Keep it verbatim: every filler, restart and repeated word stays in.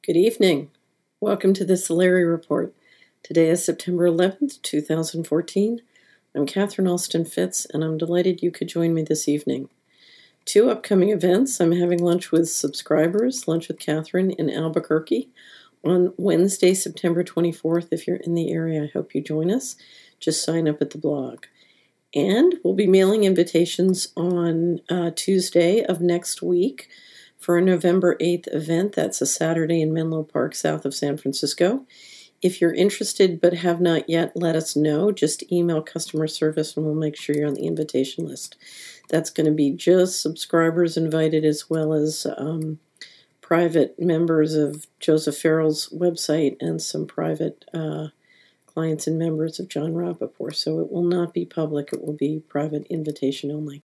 Good evening. Welcome to the Solari Report. Today is September eleventh, two thousand fourteen. I'm Catherine Alston Fitz, and I'm delighted you could join me this evening. Two upcoming events. I'm having lunch with subscribers, Lunch with Catherine in Albuquerque on Wednesday, September twenty-fourth. If you're in the area, I hope you join us. Just sign up at the blog. And we'll be mailing invitations on uh, Tuesday of next week for a November eighth event. That's a Saturday in Menlo Park, south of San Francisco. If you're interested but have not yet, let us know. Just email customer service and we'll make sure you're on the invitation list. That's going to be just subscribers invited, as well as um, private members of Joseph Farrell's website and some private uh, clients and members of John Rappaport. So it will not be public. It will be private invitation only.